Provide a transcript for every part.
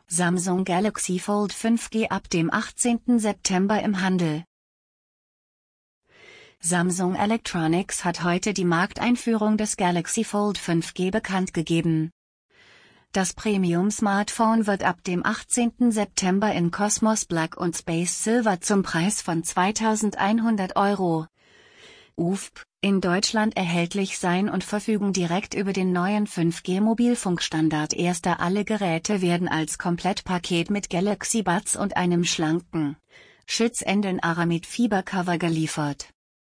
Samsung Galaxy Fold 5G ab dem 18. September im Handel. Samsung Electronics hat heute die Markteinführung des Galaxy Fold 5G bekannt gegeben. Das Premium-Smartphone wird ab dem 18. September in Cosmos Black und Space Silver zum Preis von 2.100 € UFP in Deutschland erhältlich sein und verfügen direkt über den neuen 5G-Mobilfunkstandard. Alle Geräte werden als Komplettpaket mit Galaxy Buds und einem schlanken, schützenden Aramid-Fibercover geliefert.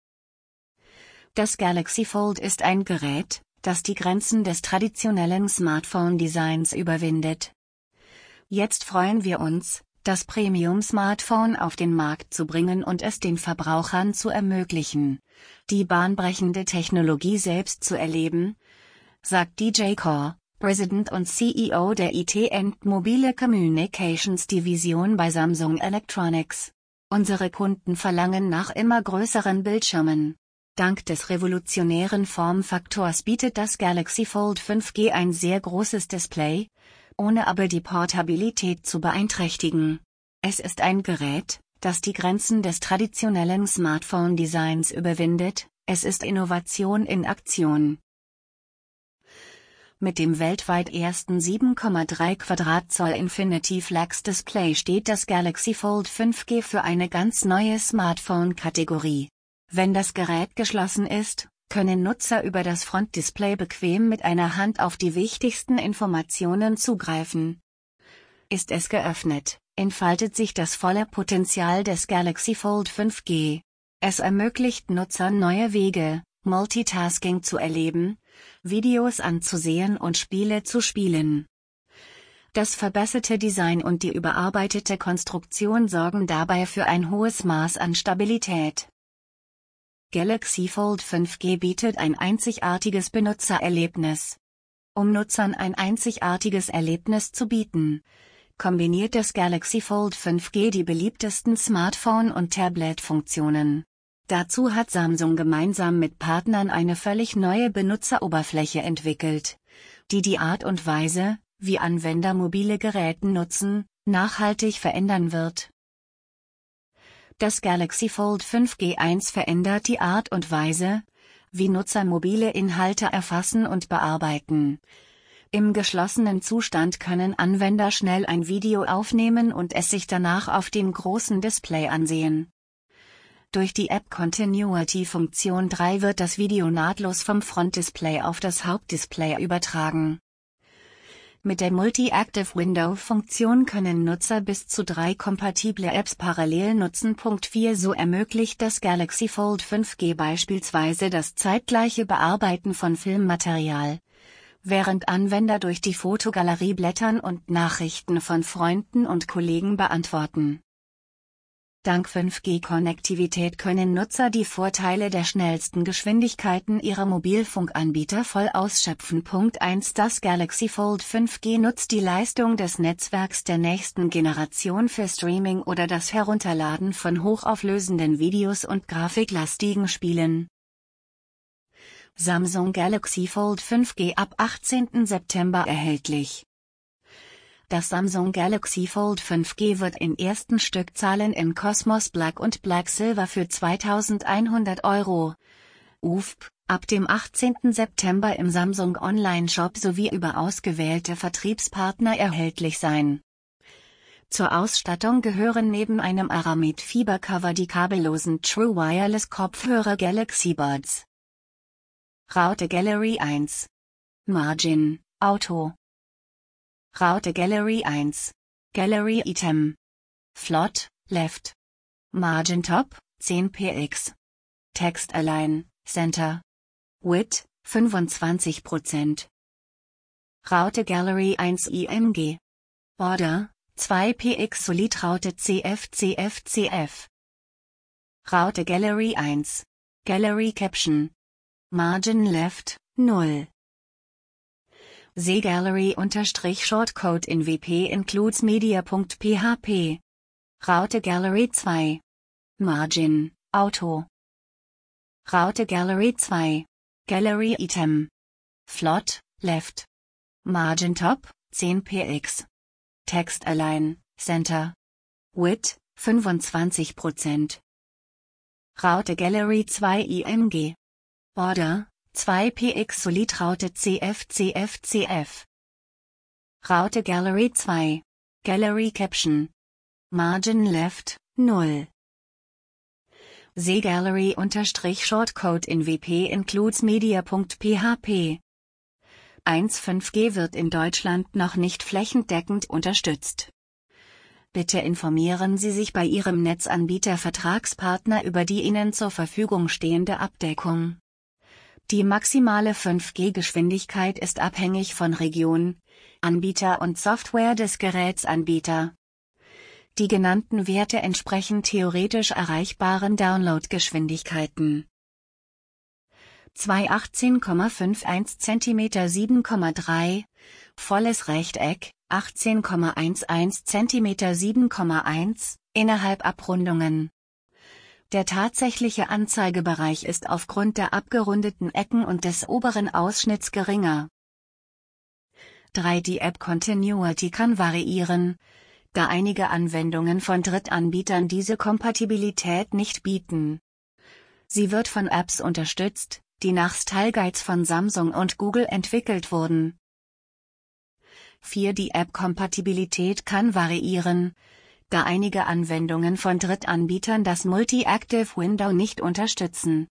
Das Galaxy Fold ist ein Gerät, das die Grenzen des traditionellen Smartphone-Designs überwindet. Jetzt freuen wir uns, das Premium-Smartphone auf den Markt zu bringen und es den Verbrauchern zu ermöglichen, die bahnbrechende Technologie selbst zu erleben, sagt DJ Core, President und CEO der IT & Mobile Communications Division bei Samsung Electronics. Unsere Kunden verlangen nach immer größeren Bildschirmen. Dank des revolutionären Formfaktors bietet das Galaxy Fold 5G ein sehr großes Display, ohne aber die Portabilität zu beeinträchtigen. Es ist ein Gerät, das die Grenzen des traditionellen Smartphone-Designs überwindet. Es ist Innovation in Aktion. Mit dem weltweit ersten 7,3 Quadratzoll Infinity Flex Display steht das Galaxy Fold 5G für eine ganz neue Smartphone-Kategorie. Wenn das Gerät geschlossen ist, können Nutzer über das Frontdisplay bequem mit einer Hand auf die wichtigsten Informationen zugreifen. Ist es geöffnet, entfaltet sich das volle Potenzial des Galaxy Fold 5G. Es ermöglicht Nutzern neue Wege, Multitasking zu erleben, Videos anzusehen und Spiele zu spielen. Das verbesserte Design und die überarbeitete Konstruktion sorgen dabei für ein hohes Maß an Stabilität. Galaxy Fold 5G bietet ein einzigartiges Benutzererlebnis. Um Nutzern ein einzigartiges Erlebnis zu bieten, kombiniert das Galaxy Fold 5G die beliebtesten Smartphone- und Tablet-Funktionen. Dazu hat Samsung gemeinsam mit Partnern eine völlig neue Benutzeroberfläche entwickelt, die die Art und Weise, wie Anwender mobile Geräte nutzen, nachhaltig verändern wird. Das Galaxy Fold 5G verändert die Art und Weise, wie Nutzer mobile Inhalte erfassen und bearbeiten. Im geschlossenen Zustand können Anwender schnell ein Video aufnehmen und es sich danach auf dem großen Display ansehen. Durch die App Continuity Funktion 3 wird das Video nahtlos vom Frontdisplay auf das Hauptdisplay übertragen. Mit der Multi-Active Window-Funktion können Nutzer bis zu 3 kompatible Apps parallel nutzen. 4 So ermöglicht das Galaxy Fold 5G beispielsweise das zeitgleiche Bearbeiten von Filmmaterial, während Anwender durch die Fotogalerie blättern und Nachrichten von Freunden und Kollegen beantworten. Dank 5G-Konnektivität können Nutzer die Vorteile der schnellsten Geschwindigkeiten ihrer Mobilfunkanbieter voll ausschöpfen. 1 Das Galaxy Fold 5G nutzt die Leistung des Netzwerks der nächsten Generation für Streaming oder das Herunterladen von hochauflösenden Videos und grafiklastigen Spielen. Samsung Galaxy Fold 5G ab 18. September erhältlich. Das Samsung Galaxy Fold 5G wird in ersten Stückzahlen in Cosmos Black und Black Silver für 2.100 € UFP ab dem 18. September im Samsung Online-Shop sowie über ausgewählte Vertriebspartner erhältlich sein. Zur Ausstattung gehören neben einem Aramid-Fibercover die kabellosen True Wireless Kopfhörer Galaxy Buds. Raute Gallery 1. Margin, Auto. Raute Gallery 1. Gallery Item. Float, Left. Margin Top, 10 px. Text Align, Center. Width, 25%. Raute Gallery 1 IMG. Border, 2 px Solid Raute CF. Raute Gallery 1. Gallery Caption. Margin Left, 0. See Gallery_Shortcode in WP includes media.php. Raute Gallery 2. Margin, Auto. Raute Gallery 2. Gallery Item. Float, Left. Margin Top, 10 px. Text Align, Center. Width, 25%. Raute Gallery 2 IMG. Border, 2px Solid Raute CF. Raute Gallery 2. Gallery Caption. Margin Left, 0. Gallery_Shortcode in WP includes media.php. 1.5G wird in Deutschland noch nicht flächendeckend unterstützt. Bitte informieren Sie sich bei Ihrem Netzanbieter-Vertragspartner über die Ihnen zur Verfügung stehende Abdeckung. Die maximale 5G-Geschwindigkeit ist abhängig von Region, Anbieter und Software des Gerätsanbieter. Die genannten Werte entsprechen theoretisch erreichbaren Downloadgeschwindigkeiten. 218,51 cm 7,3, volles Rechteck, 18,11 cm 7,1, innerhalb Abrundungen. Der tatsächliche Anzeigebereich ist aufgrund der abgerundeten Ecken und des oberen Ausschnitts geringer. 3D App Continuity kann variieren, da einige Anwendungen von Drittanbietern diese Kompatibilität nicht bieten. Sie wird von Apps unterstützt, die nach Style Guides von Samsung und Google entwickelt wurden. 4D App Kompatibilität kann variieren, da einige Anwendungen von Drittanbietern das Multi-Active Window nicht unterstützen.